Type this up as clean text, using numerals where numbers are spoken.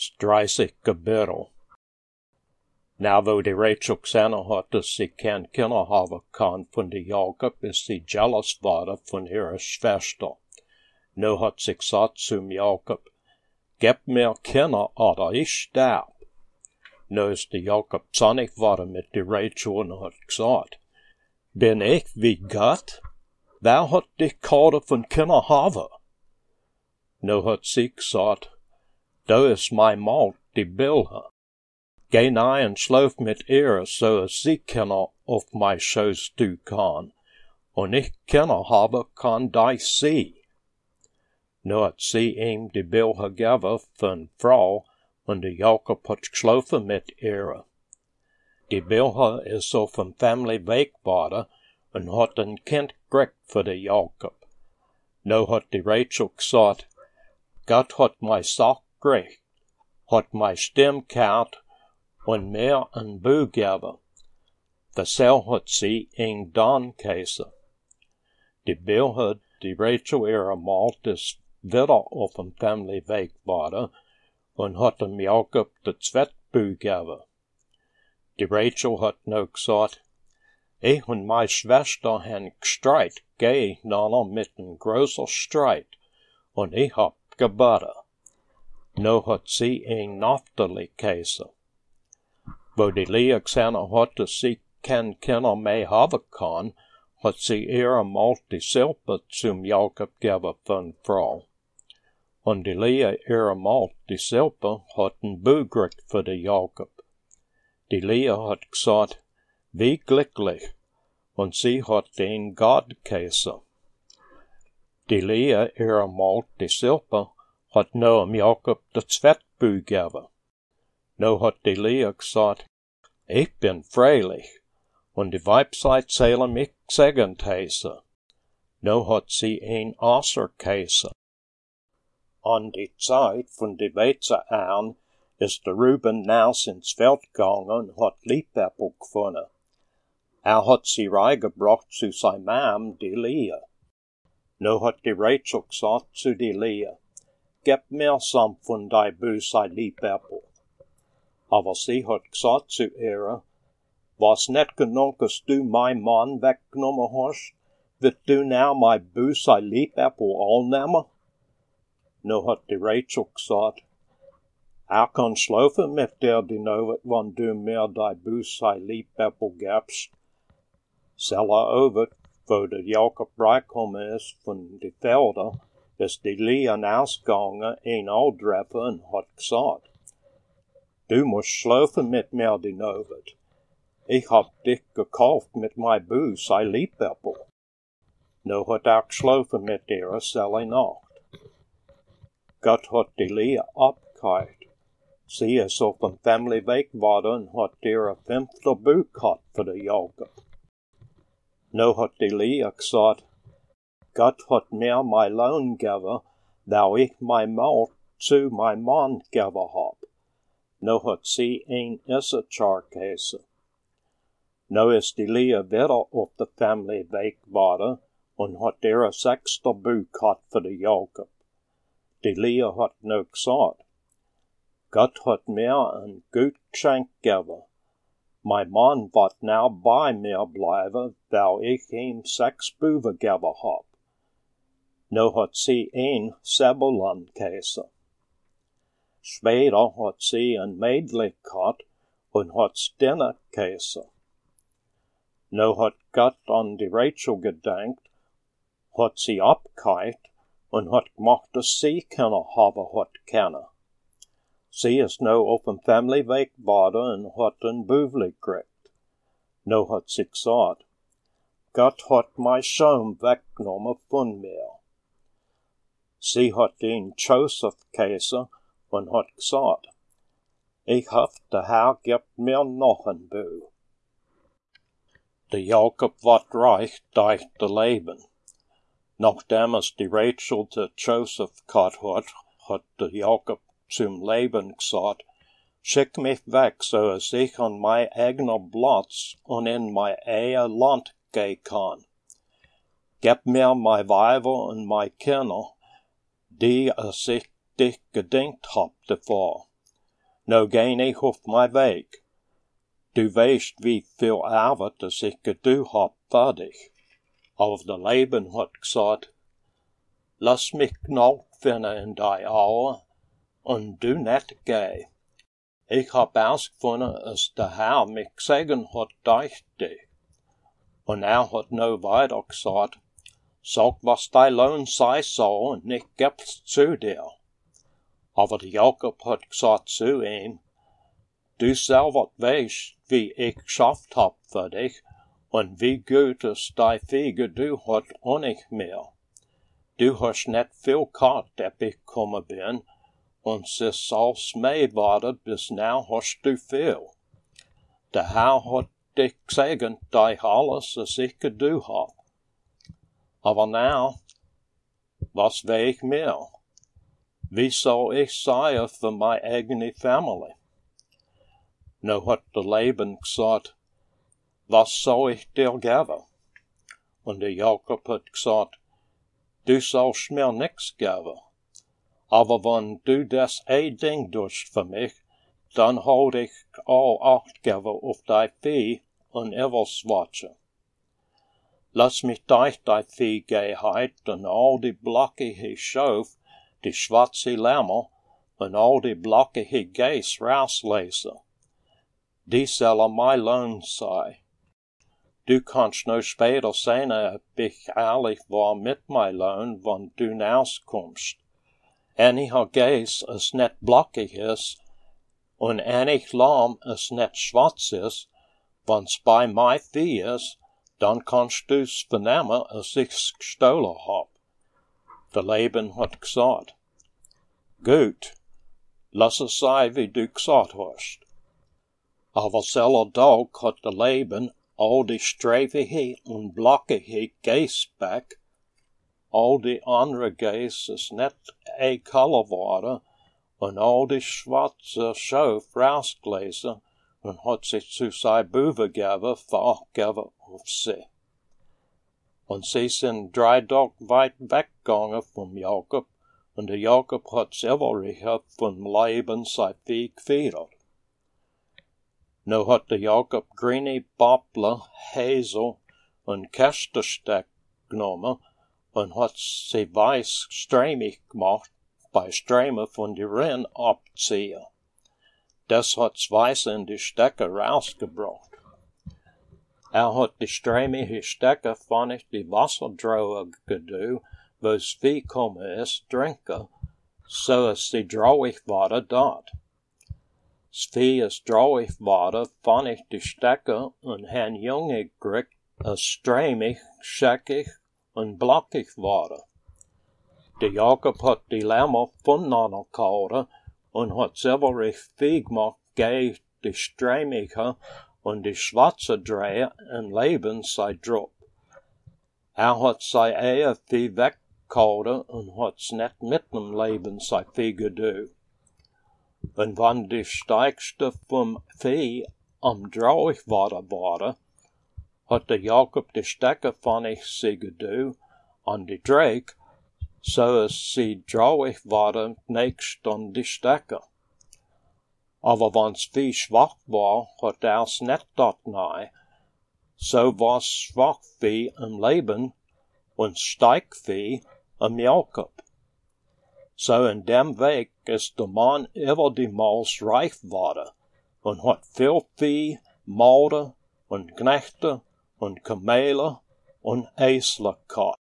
30 gebirrel. Now wo die Rachel gesehen hat, dass sie kein Kinder haben kann von der Jakob, ist sie jealous geworden von ihrer Schwester. Nu hat sie gesagt zum Jakob, gib mir Kinder oder ich sterb. Nu ist der Jakob zornig geworden mit der Rachel und hat gesagt, bin ich wie Gott? Wer hat dich gehalten von Kinder haben? Nu hat sie gesagt, du ist mein Maut, die Bilder. Geh nahe und schlaf mit ihr, so dass sie Kinder auf mein Schoß tun kann, und ich Kinder haben kann durch sie. Nu hat sie ihm die Bilder gegeben von Frau, und der Jakob hat geschlafen mit ihr. Die Bilder ist so vom Family weg geworden und hat ein Kind gekriegt für den Jakob. Nu hat die Rachel gesagt, Gott hat mein Sack gekriegt, hat mein Stimm gehört und mir ein Buch gegeben. Dasselbe hat sie ihn dann geheißen. Die Bilder, die Rachel ihr malt, ist wieder auf dem Family weg geworden und hat dem Jakob das zweite Buch gegeben. Die Rachel hat nu gesagt, ich und meine Schwester haben gestreit gegeneinander mit einem großen Streit, und ich hab gebadet. Nu hat sie ihn Naphtali geheißen. Wo die Lea gesehen hat, dass sie kein Kinder mehr haben kann, hat sie ihr mal die Silbe zum Jakob gegeben von Frau. Und die Lea ihr mal die Silbe hat ein Buch gekriegt für den Jakob. Die Lea hat gesagt, wie glücklich, und sie hat den Gott geheißen. Die Lea ihr mal die Silbe hat nu am Jakob das zweite Buch gegeben. Nu hat die Lea gesagt, ich bin freilich, und die Weibseit zählen mich gesegnet heißen. Nu hat sie ihn Aser geheißen. An die Zeit von die Wetze an ist der Reuben naus ins Feld gegangen und hat Liebäppel gefunden. Hat sie reingebracht zu seiner Mam, die Lea. Nu hat die Rachel gesagt zu die Lea, gib mir some von dei Büsei Liebäppel. Aber sie hat gesagt zu ihr, was net genug, dass du mein Mann weggenommen hast, wird du now mein Büsei Liebäppel all nehmen? Nu hat die Rachel gesagt, kann schlafen mit dir die Novet, wann du mir dei Büsei Liebäppel gibst. Selber over, wo der Jakob reingekommen ist von die Felder, ist die Lea ausgegangen, ihn antreffen und hat gesagt, du musst schlafen mit mir die Novet. Ich hab dich gekauft mit mein Büsei Liebäppel. Nu hat geschlafen mit ihr selle Nacht. Gott hat die Lea abgeheilt. Sie ist auf dem Family weg geworden und hat ihr 5. Buch gehabt für den Jakob. Nu hat die Lea gesagt, Gott hat mir mein Lohn gegeben, da ich mein Maut zu mein Mann gegeben hab. Nu hat sie ihn Issachar geheißen. Nu ist die Lea wieder auf der Family weg geworden und hat ihr 6. Buch gehabt für den Jakob. Die Lea hat nu gesagt, Gott hat mir ein gut Geschenk gegeben. Mein Mann wird now bei mir bleiben, weil ich ihm 6 Buben gegeben hab. Nu hat sie ihn Zebulon geheißen. Später hat sie ein Mädchen gehabt und hat's Dinah geheißen. Nu hat Gott an die Rachel gedenkt, hat sie abgeheilt und hat gemacht, dass sie Kinder haben hat können. Sie ist nu auf dem Family weg geworden und hat ein Bübli gekriegt. Nu hat sie gesagt, Gott hat mein Sohn weggenommen von mir. Sie hat ihn Joseph geheißen und hat gesagt, ich hoffe, der Herr gibt mir noch ein Buch. Der Jakob wird reich durch das Leben. Nachdem es die Rachel der Joseph gehabt hat, hat der Jakob zum Leben gesagt, schick mich weg, so dass ich an mein eigener Platz und in mein eigenes Land gehen kann. Gib mir mein Weiber und mein Kinder, die als ich dich gedenkt hab davor. Nou gaan ik op mijn weg. Du weest wie veel arbeid als ik gedoe heb voor dich. Auf de Leben hat gesagt, lass mich noch finden in die Augen und du nicht geh. Ich hab ausgefunden, als der Herr mich gesegnet hat durch dich. Und hat nou weiter gesagt, sag, was dein Lohn sei soll, und ich geb's zu dir. Aber der Jakob hat gesagt zu ihm, du selber weißt, wie ich geschafft hab für dich, und wie gut es dein Vieh gedu hat und ich mehr. Du hast nicht viel gehabt, dass ich gekommen bin, und es ist als meewaarde, bis now hast du viel. Der Herr hat dich gesegnet durch alles, was ich gedu hab. Aber now, was will ich mehr? Wie soll ich sein für meine eigene Familie? Nu hat der Leben gesagt, was soll ich dir geben? Und der Jakob hat gesagt, du sollst mir nix geben. Aber wenn du das Ding tust für mich, dann halt ich all Acht geben auf dein Vieh und etwas watchen. Lass mich durch dein Vieh gehen heut und all die blockige Schauf, die schwarze Lämmer und all die blockige Geiss rauslesen. Die sollen mein Lohn sein. Du kannst nu später sehen, ob ich ehrlich war mit mein Lohn, wenn du rauskommst. Einiger Geiss es nicht blockig ist, und einig Lamm es nicht schwarz ist, wenn's bei mein Vieh ist, dann kannst du's vernehmen, als ich's gestohlen hab. Der Leben hat gesagt, gut, lass es sein, wie du gesagt hast. Aber selber Tag hat der Leben all die streifige und blockige Geiss weg, all die andere Geiss ist nicht color geworden, und all die schwarze Schauf rausgelesen und hat sich zu sein Buben gegeben, vergeben auf sie. Und sie sind 3 Tage weit weggegangen vom Jakob, und der Jakob hat selber vom Leben sein Vieh gefedert. Nu hat der Jakob grüne Poplar, Hazel und Kästersteck genommen und hat sie weiß strämig gemacht, bei Sträme von die Rinn abziehen. Das hat's weiß in die Stecke rausgebracht. Hat die strämige Stecke von ich die Wasserdroge gedu, wo's Vieh komme ist, trinken, so es die drauig war dort. Das Vieh ist drauig geworden, fand ich die Stecke und han Junge gekriegt, es strämig, scheckig und blockig geworden. Der Jakob hat die Lämmer voneinander gehalten und hat selber Vieh gemacht, gegen die strämige und die schwarze Drehe und Leben sei Druck. Hat sein Vieh weggehalten und hat's nicht mit dem Leben sei Vieh gedu. Und wenn die Steigste vom Vieh am drauig war, hat der Jakob die Stecke von ich sie gedu an die Dreck, so es sie drauig war, nächst an die Stecke. Aber wenn's Vieh schwach war, hat er's nicht dort nahe, so war's Schwachvieh im Leben und Steigvieh im Jakob. So in dem Weg ist der Mann über die Maus reich geworden und hat viel Vieh, Maulde und Knechte und Kamele und Esel gehabt.